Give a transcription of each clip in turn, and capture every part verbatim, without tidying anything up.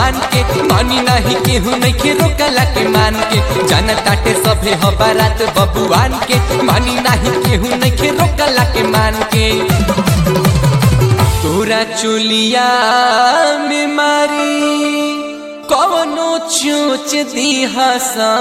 बबुआन के मानी नहीं केहू नहीं के रोकला के मान के जान ताटे सभे ह बारात बबुआन के मानी नहीं केहू नहीं के रोकला के मान के तोरा चोलिया में मारी कवनो चोच दी हसा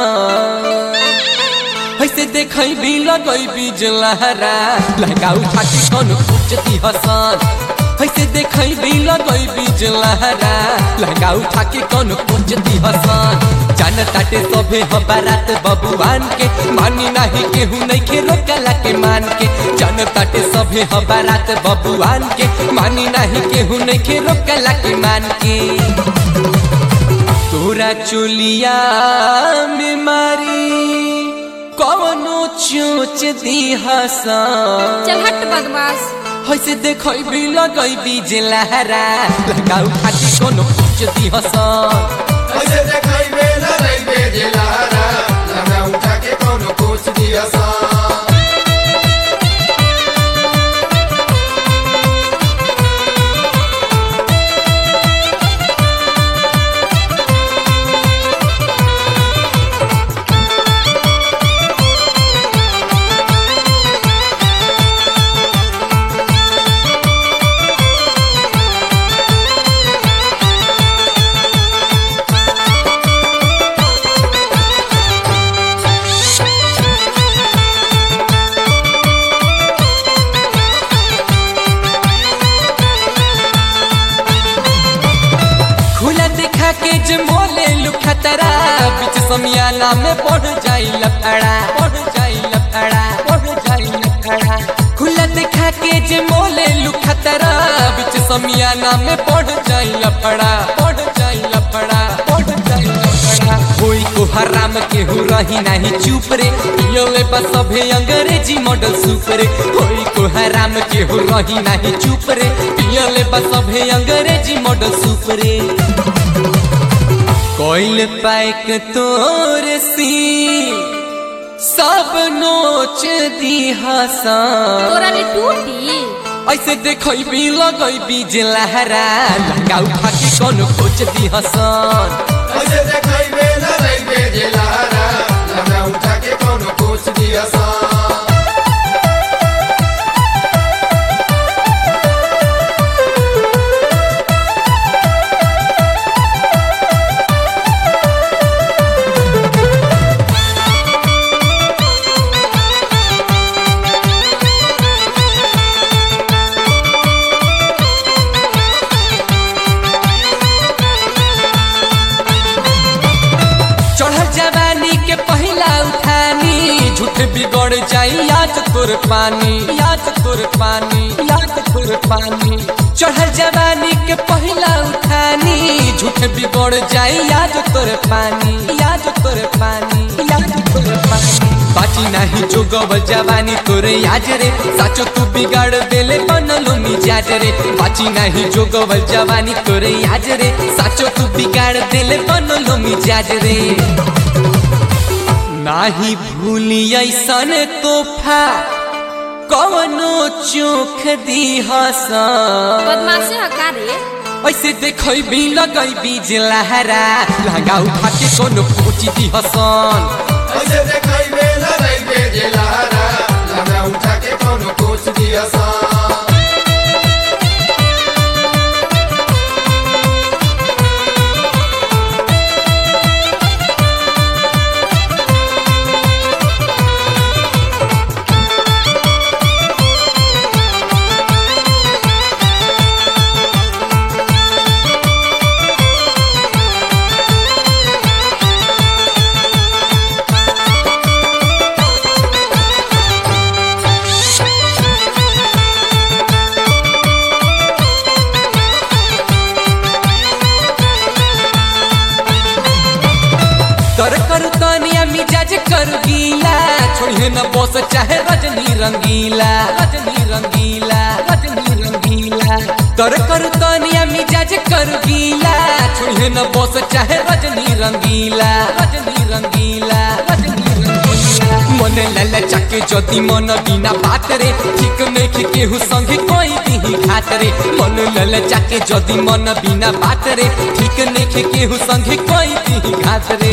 ऐसे देखई भी लगई भी जलहरा लगा उठा के कौन पूछती हसन ऐसे देखई भी लगई भी जलहरा लगा उठा के कौन पूछती हसन जान ताटे सभे ह बारात बबुआन के मानी नहीं केहू नहीं के रोकला के मान के जान ताटे सभे ह बारात बबुआन के मानी नहीं केहू नहीं के रोकला के मान के तोरा चोलिया में मारी कवनो चोच दी हसा चल हट बदमाश ऐसे देखई भी लगई भी जलहरा लगा उठा के कोनो पूछ दी हसा ऐसे देखई भी लगई भी जलहरा लगा उठा के कोनो पूछ दी हसा के जमोले लुखतरा बिच समियाना में पड़ जाई लफड़ा पड़ जाई लफड़ा पड़ जाई लफड़ा खुला देखा के जमोले लुखतरा बिच समियाना में पड़ जाई लफड़ा पड़ जाई लफड़ा पड़ जाई लफड़ा कोई को हराम के हो रही नहीं चुप रे पियोले बस सभे अंग्रेजी मॉडल सुपर कोई को हराम के हो रही नहीं चुप रे पियोले बस सभे अंग्रेजी मॉडल सुपर कोइल पाइक तोर सी सब नोच दी हसा तोरा में टूटी ऐसे देखई भी लगई भी जलहरा लगा उठा के कोनो खोज दी हसन ऐसे देखई भी लगई भी जलहरा लगा उठा के कोनो खोज दी हसन जवानी के पहला उठानी झूठ बिगड़ जाई याद तोर पानी याद तोर पानी याद तोर पानी चढ़ल जवानी के पहला उठानी झूठ बिगड़ जाई याद तोर पानी याद तोर पानी याद तोर पानी बाची नहीं जोगव जवानी तोरे याद रे साचो तू बिगाड़ देले बनलो मिजाज रे बाची नहीं जोगव जवानी तोरे याद रे साचो तू बिगाड़ देले बनलो मिजाज रे नाही भूली ऐसन तोहफा कवनो चोख दी हसा बदमाशी हका रे ऐसे देखई भी लगई भी जलहरा लगा उठा के कोनो पूछ दी हसन ऐसे देखई भी लगई भी जलहरा लगा उठा के कोनो पूछ दी हसन कर कर तनिया मिजाज कर गीला छोड़िए न बस चाहे रजनी रंगीला रजनी रंगीला रजनी रंगीला कर कर तनिया मिजाज कर गीला छोड़िए न बस चाहे रजनी रंगीला रजनी रंगीला रजनी रंगीला मन ललचा के जदी मन बिना बात रे ठीक नहीं केहू संगे कोई दी घात रे मन ललचा के जदी मन बिना बात रे ठीक नहीं केहू संगे कोई दी घात रे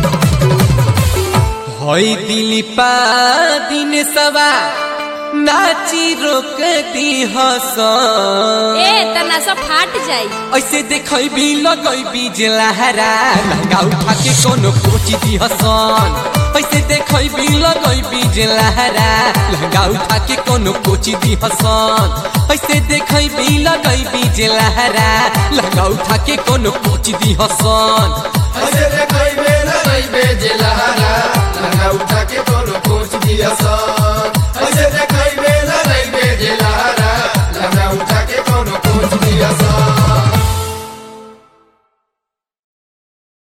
होई दिली पा दिन सवा नाची रोक दी हसन ए तना सब फाट जाई ऐसे देखई भी लगई भी जलहरा लहंगा उठा के कोनो कोची दी हसन ऐसे देखई भी लगई भी जलहरा लहंगा उठा के कोनो कोची दी हसन ऐसे देखई भी लगई भी जलहरा लहंगा उठा के कोनो कोची दी हसन ऐसे देखई बे